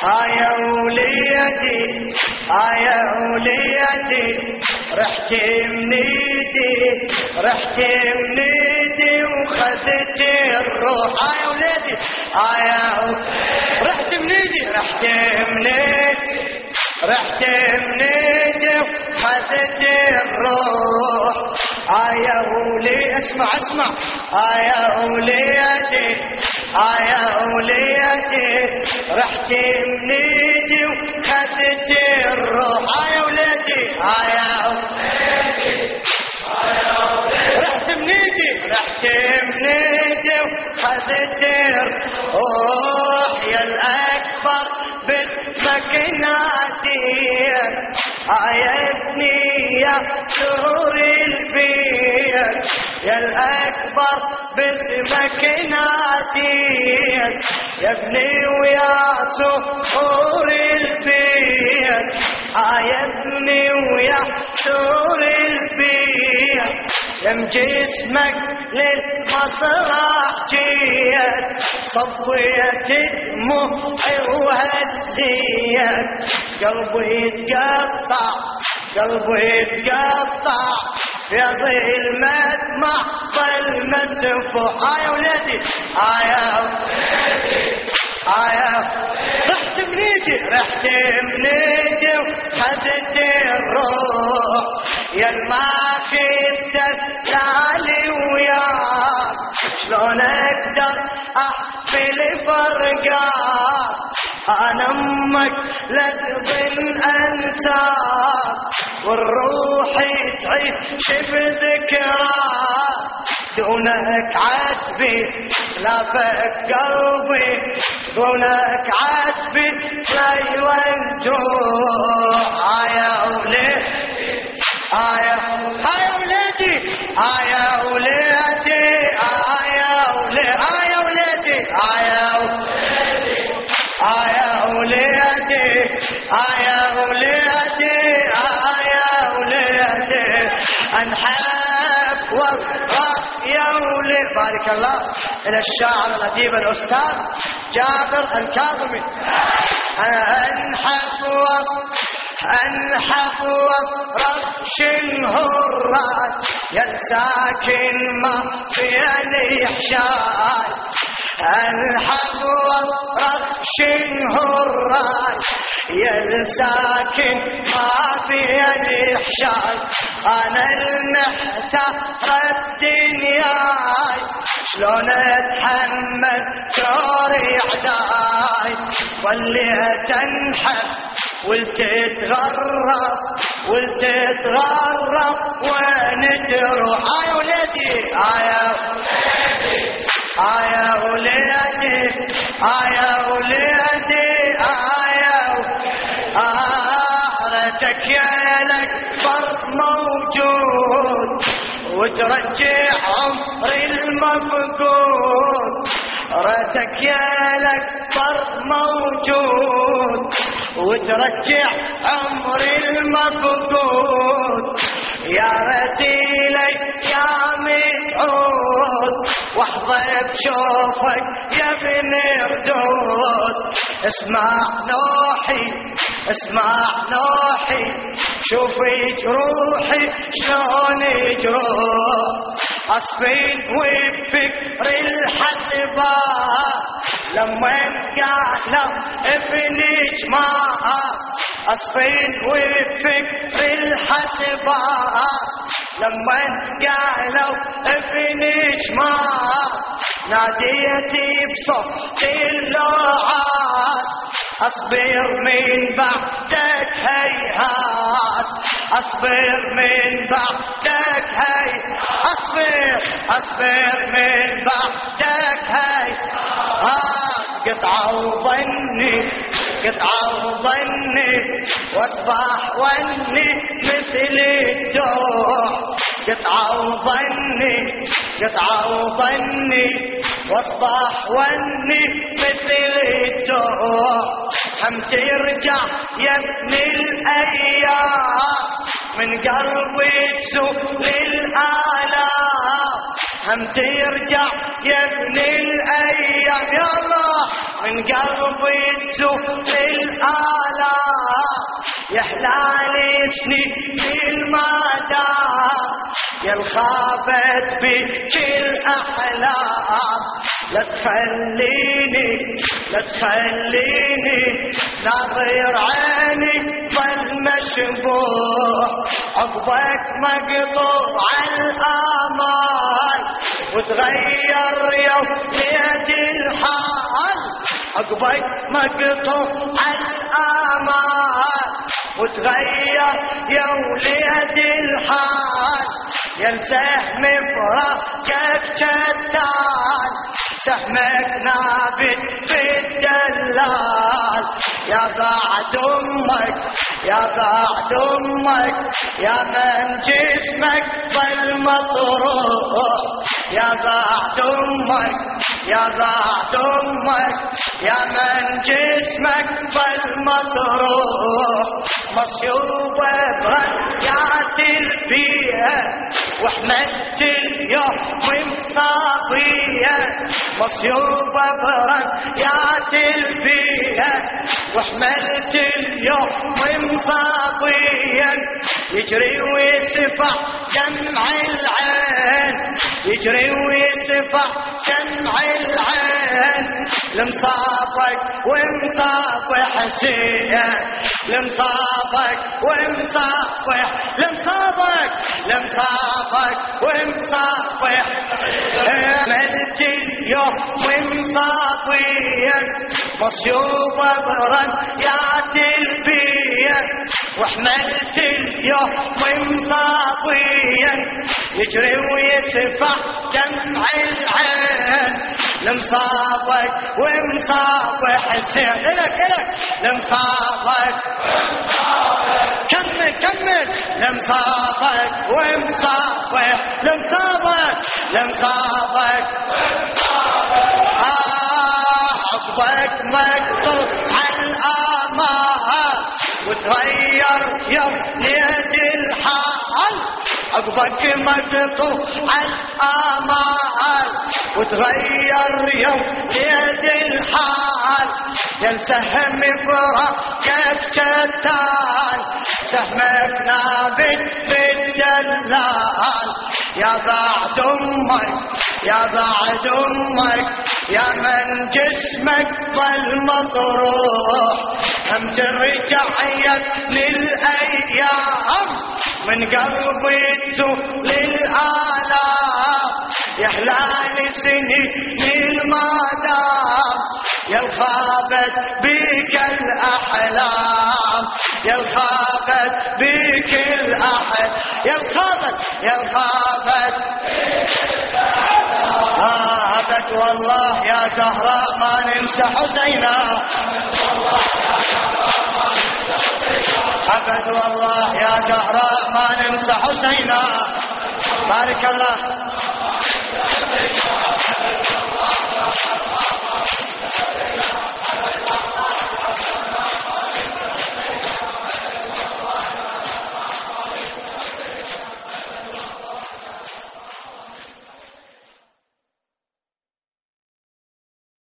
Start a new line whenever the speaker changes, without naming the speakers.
يا وليدي يا وليدي رحت من ايدي رحت من ايدي وخذت الروح يا وليدي رحت من ايدي رحت من ايدي رحت من ايدي وخذت الروح يا ولي اسمع يا وليدي يا وليدي رحت من ايدي وخذت الروح يا وليدي رحت من ايدي رحت من ايدي وخذت الروح يا الاكبر باسمك نادي يا ابني يا سرور البيت يا الاكبر باسمك نادي يا ابني ويا سرور البيت يا ابني ويا سرور البيت يم جسمك للمسرح جيت صبيت دموعي وهديت قلبي يتقطع في ضي المدمع بالمسفوح يا ولدي رحت من ايدي وخذت الروح يا الماخذ دلالي وياك شلون اقدر احمل فرقاك انا امك لا تظن انساك والروح تعيش بذكراك دونك عتبي لا فك قلبي دونك عتبي لا يوجوع يا ولدي يا ولدي يا ولدي يا ولدي انحب والرب يا ولد بارك الله الى الشاعر الاديب الاستاذ جابر الكاظمي انحف وفرش الهرات يا ساكن ما في الإحشاء انحف وفرش الهرات يا ساكن ما في الإحشاء انا المحتار الدنيا شلون اتحمل شور اعداي ظليت انحف ولتتغرب وين تروح يا ولدي يا ولدي يا ولدي ريتك يا الاكبر موجود وترجع عمري المفقود ريتك يا الاكبر موجود وترجع عمري المفقود يا ريتي الايام تعود واحظى بشوفك يا ابن ردود اسمع نوحي شوفي جروحي شلون جروح اصفين وبفكر الحسبات لما قالوا ابن جماعة اصفين وبفكر الحسبات لما قالوا ابن جماعة ناديتي بصوت اللوعات اصبر من بعدك هيهات اصبر من بعدك اصبر من بعدك هيهات قطعة وظني واصبح وني مثل الدوح قطعة وظني واصبح وني مثل الدوح هم ترجع يا ابن الايام من قلبي تزول الآلام هم ترجع يا ابن الايام يا الله من قلبي تزول الآلام يا حلالي سنين المدام يا الخافت بك الأحلام لا تخليني ناظر عيني ظل مشبوح عقبك مقطوع الآمال وتغير يوم ليد الحال عقبك مقطوع الآمال وتغير يوم ليد الحال يا سهم فراقك شتان سهمك نابت في الدلال يا بعد امك يا من جسمك ظل مطروح يا بعد امك يا من جسمك ظل مطروح مصيوبة برجعت البيئة وحملت اليوم مصابية مصيوبة برجعت البيئة وحملت اليوم مصابية يجري ويسفح دمع العين يجري ويسفح دمع العين لمصابك ومصابح حسين لمصابك ومصابح لمصابك ومصابح ملت اليوم ومصابيا مصيوبة برنيات البيئة وحملت اليوم ومصابيا يجري ويسفح دمع العين لمصابك ومصابح حسين إلك لمصابك كمل لمصابك ومصابح لمصابك عقبك مقطوع الآمال وتغير يوم ليد الحال عقبك مقطوع الآمال وتغير يوم ليد الحال يا سهم فراقك شتان سهمك نابت بالدلال يا بعد امك يا من جسمك ظل مطروح هم ترجع للأيام من قلبي تزول الآلام يا حلال سنين المدام يا الخابت بك الأحلام يا الخابت بك الأحلام يا الخابت أبد والله يا زهراء ما ننسى حسينا أبد والله يا زهراء ما ننسى حسينا بارك الله